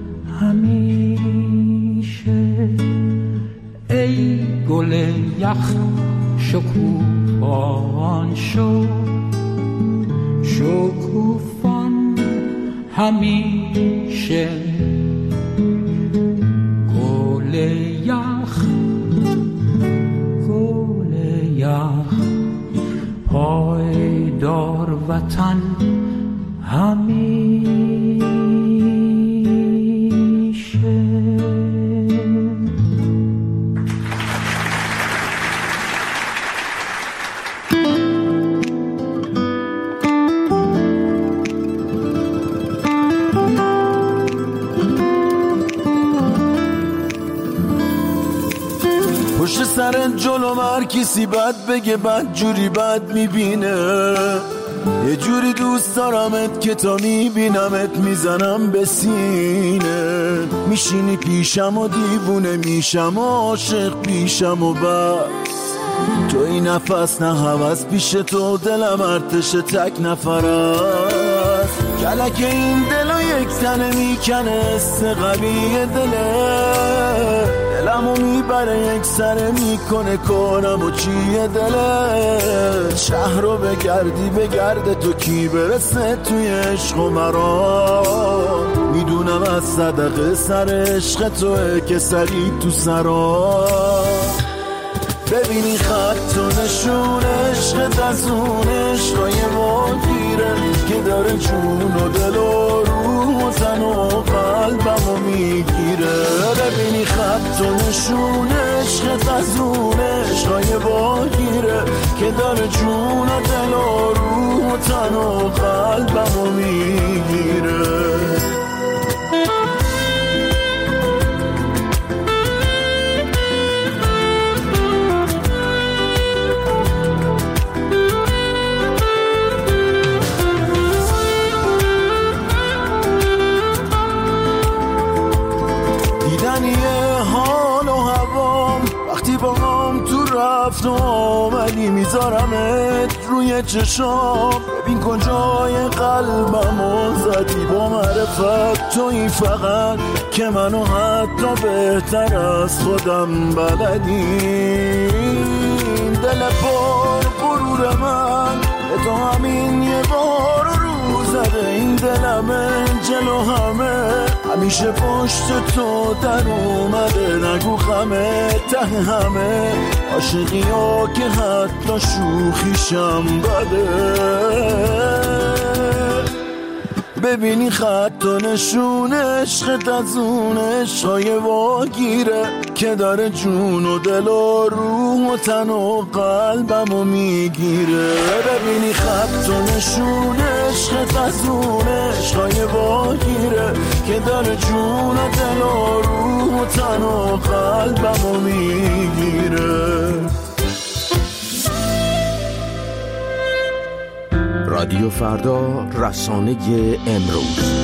همیشه. ای گل یخ شکوفان شو، شکوفان همیشه. گل یخ گل یخ پایدار وطن همیشه. پشت سر جلو هر کسی بد بگه بد جوری بد میبینه. یه جوری دوست دارمت که تا میبینمت میزنم به سینه. میشینی پیشم و دیوونه میشم و عاشق پیشم و بس. تو این نفس نه هوس پیش تو دلم ارتش تک نفر است. کلک این دلو یک تنه میکنه استقبیه دله. دلمو میبره یک سره میکنه کنم و چیه دله. شهر رو بگردی بگرده تو کی برسه توی عشق و مرام. میدونم از صدقه سر عشق توه که سری تو سرام. ببینی خط و نشون عشقت از اون عشقای ما گیره که داره جون و دل و روح و تن و قلبمو میگیره. ببینی خط و نشون عشقت از اون عشقای ما گیره که داره جون و دل و روح و تن و قلبمو میگیره. رفت و آمدی میذارمت روی چشام. ببین کجای قلبمو زدی با معرفت تویی فقط که منو حتی بهتر از خودم بلدی. دل پر غرور من به تو همین یه بار رو زده. این دلمه جلو همه همیشه پشت تو در اومده. نگو خمه ته همه عاشقی ها که حتی شوخیشم بده. ببینی خط و نشون عشقت از اون عشقای واگیره که داره جون و دل و روح و تن و قلبمو میگیره. ببینی خط و نشون عشقت از اون عشقای واگیره که داره جون و دل و روح و تن و قلبمو میگیره. رادیو فردا، رسانه امروز.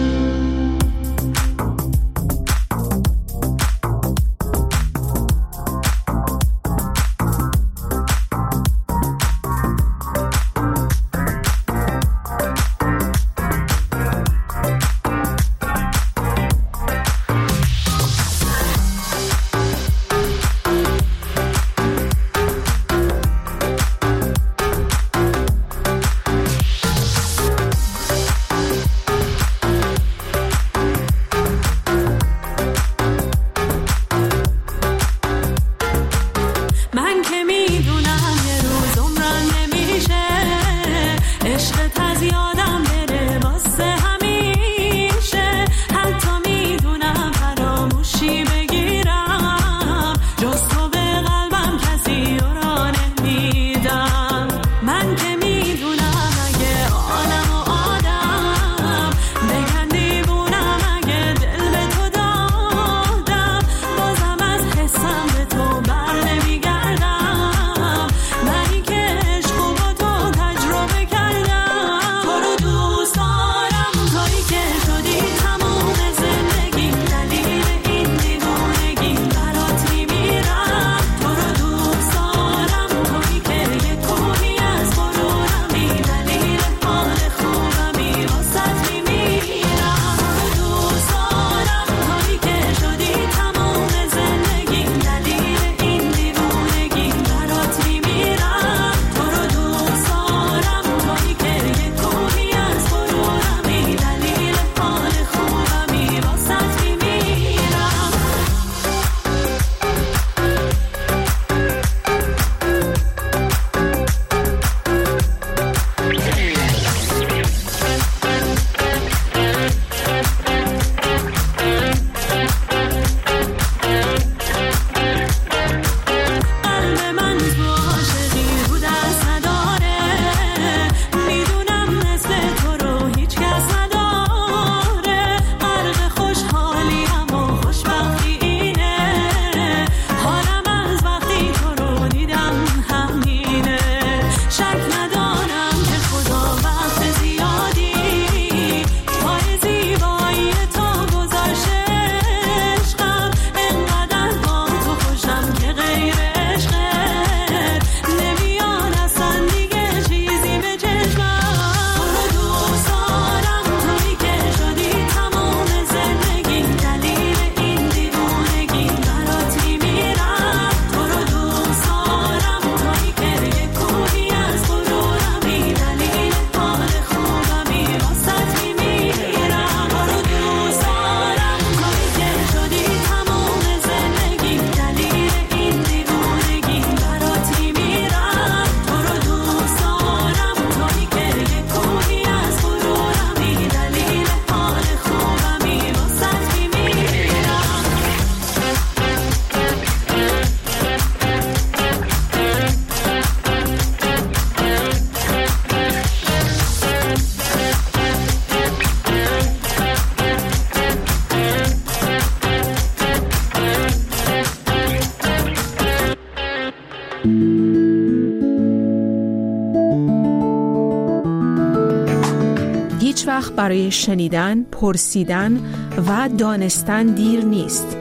هیچ وقت برای شنیدن، پرسیدن و دانستن دیر نیست.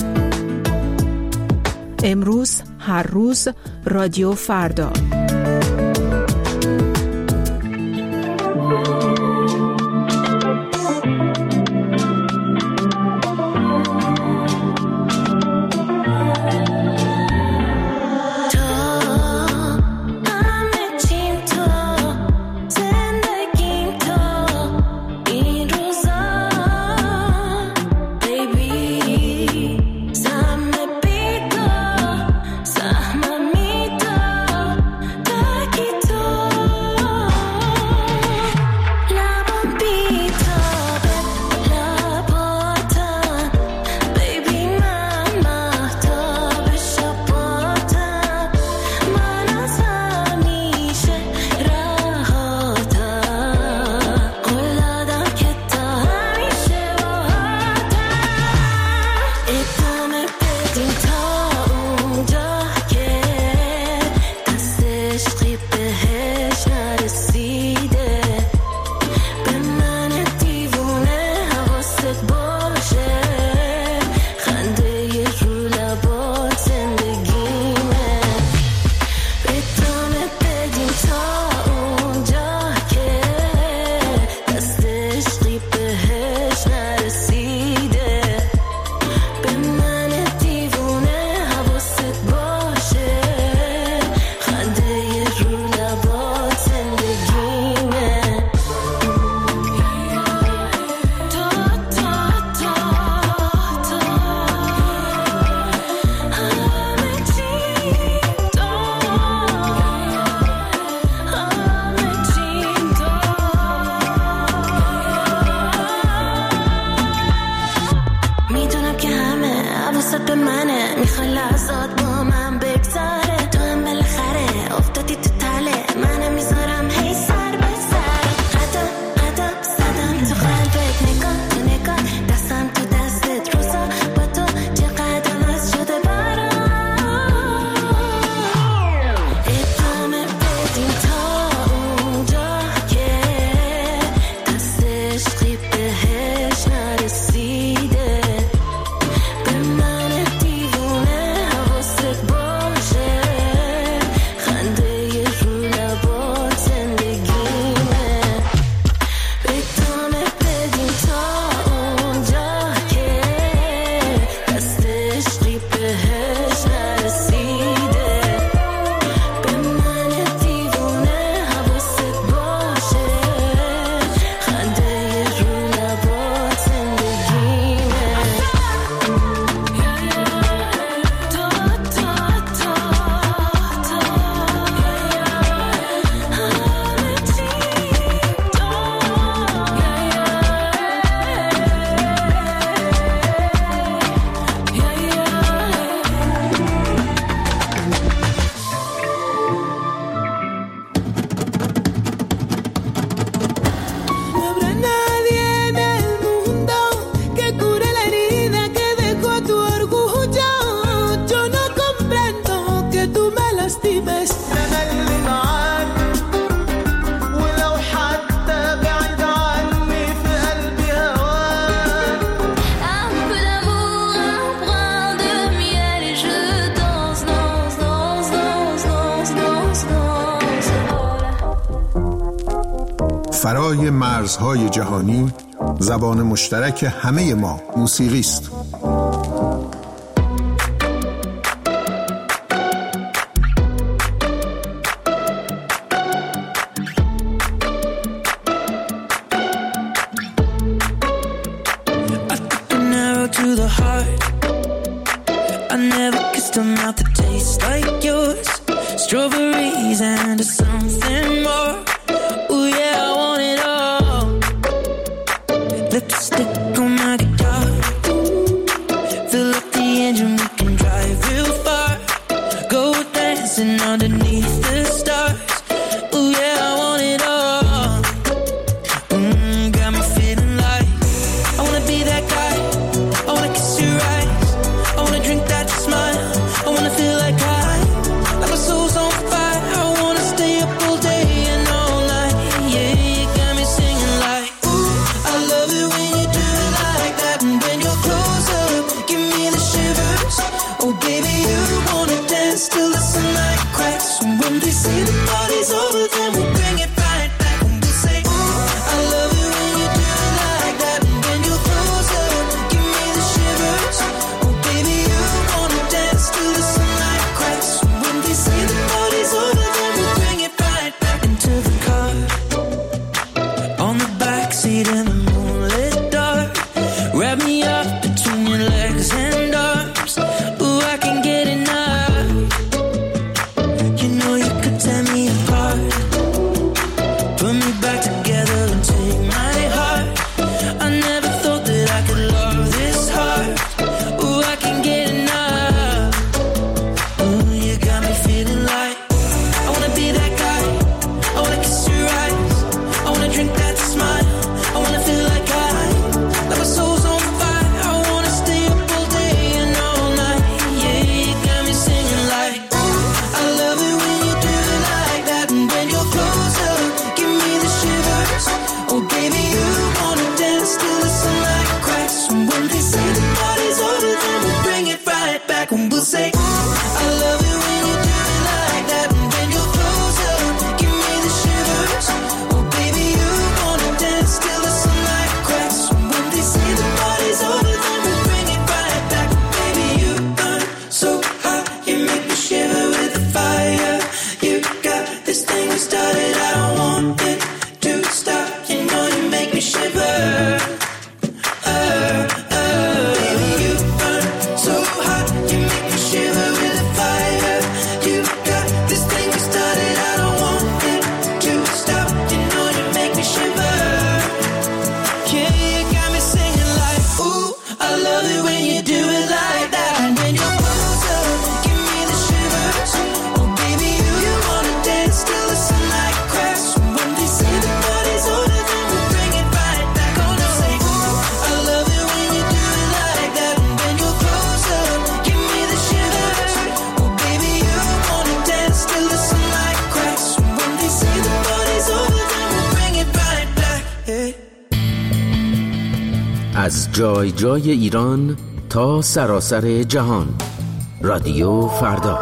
امروز، هر روز، رادیو فردا. فرای مرزهای جهانی، زبان مشترک همه ما موسیقی است. Strawberries and something more. Ooh yeah, I want it all. Lipstick on my guitar. Fill up the engine, we can drive real far. Go dancing underneath the stars. Ooh yeah, I want it all. Mm, got me feeling like I wanna be that guy. I wanna kiss your eyes. I wanna drink that smile. I wanna feel like I like my soul's on fire. I wanna stay up all day and all night. Yeah, you got me singing like, ooh, I love it when you do it like that. And when you're close up, give me the shivers. Oh baby, you wanna dance till the sunlight cracks. And when they say the party's over, then we'll bring it right back. And we'll say, ooh, I love it when you do it like that. And when you're close up, give me the shivers. Oh baby, you wanna dance till the sunlight cracks. They say the party's over, then we'll bring it right back into the car. On the backseat in the moonlit dark. Wrap me up between your legs and arms. Ooh, I can get enough. You know you could tear me apart. Put me back together and take my heart. I never thought that I could love this hard. Ooh, I can get enough. Ooh, you got me feeling like I wanna be that guy. I wanna kiss your eyes. I wanna drink that smile. I wanna feel like I like my soul's on fire. I wanna stay up all day and all night. Yeah, you got me singing like, ooh, I love it when you do it like that. And when you're closer, give me the shivers. Oh baby, you wanna dance till the sunlight cracks. And when they say the party's over, then we'll bring it right back. And we'll say, ooh, I love it when you do it like that. And when you're closer, give me the shivers. Oh baby, you wanna dance till the sunlight cracks. And when they say the party's over, then we'll bring it right back. Baby, you burn so hot, you make me shiver with the fire. You got this thing we started, I don't want it to stop. You know you make me shiver. Uh, uh, baby, you burn so hot, you make me shiver with the fire. You got this thing we started, I don't want it to stop. You know you make me shiver. Yeah, you got me singing like, ooh, I love it when you do it like that. And when you're closer, give me the shivers. Oh baby, you, you wanna dance till the sunlight cracks. And when they say the party's over, then we'll bring it right back. Oh no, say, ooh, I love it when you do it like that. And when you're closer, give me the shivers. Oh baby, you wanna dance till the sunlight cracks. And when they say the party's over, then we'll bring it right back. Hey. از جای جای ایران تا سراسر جهان. رادیو فردا.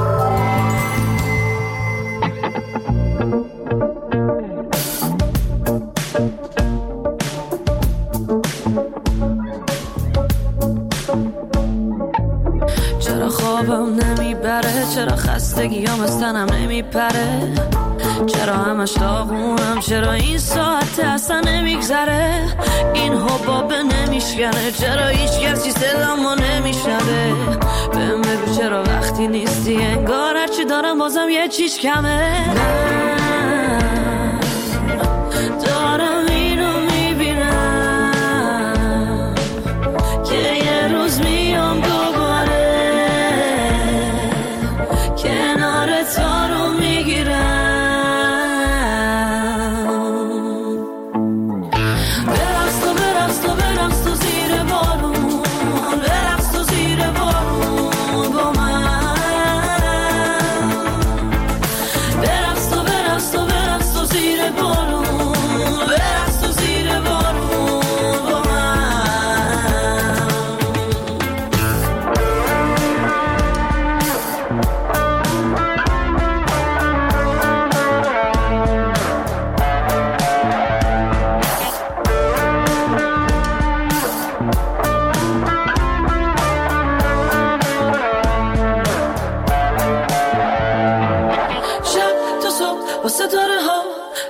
چرا خوابم نمیبره، چرا خستگیام از تنم نمیپره، چرا همش داغونم، چرا این ساعت اصلا نمیگذره، این حباب نمیشکنه، چرا هیچ کسی صدامو نمیشنوه، بهم بگو چرا وقتی نیستی انگار هرچی دارم بازم یه چیز کمه. من دارم اینو میبینم که یه روز میام دوباره کنار تا رو میگیرم. Stop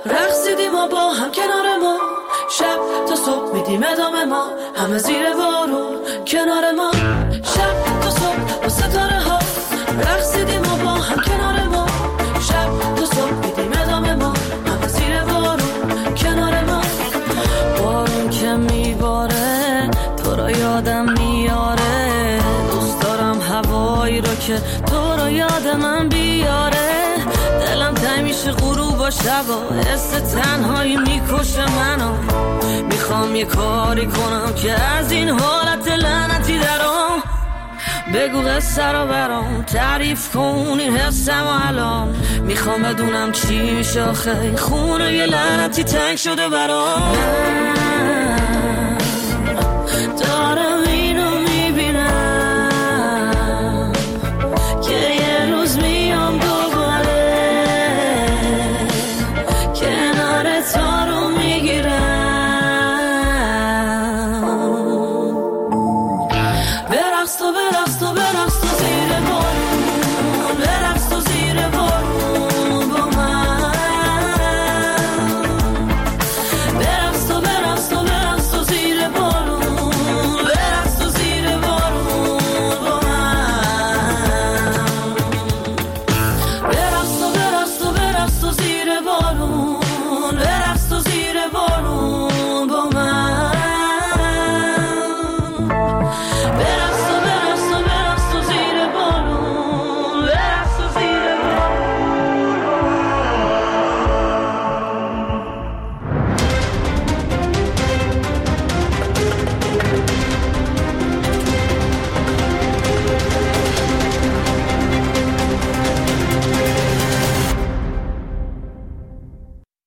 رقصیدیم ما با هم کنار ما، شب تا صبح میدیم ادامه ما، همه زیر بارون کنار ما، شب تا صبح با ستاره ها. رقصیدیم ما با هم کنار ما، شب تا صبح میدیم ادامه ما، همه زیر بارون کنار ما. بارون که میباره تو را یادم میاره، دوست دارم هوایی رو که تو را یاد من بیاره. دلم تنگ میشه غروب و شبا، حس تنهایی میکشه منو. میخوام یه کاری کنم که از این حالت لعنتی درام. بگو قصه رو برام تعریف کن این حسم و الان. میخوام بدونم چی میشه آخه خونه یه لعنتی تنگ شده برام. دارم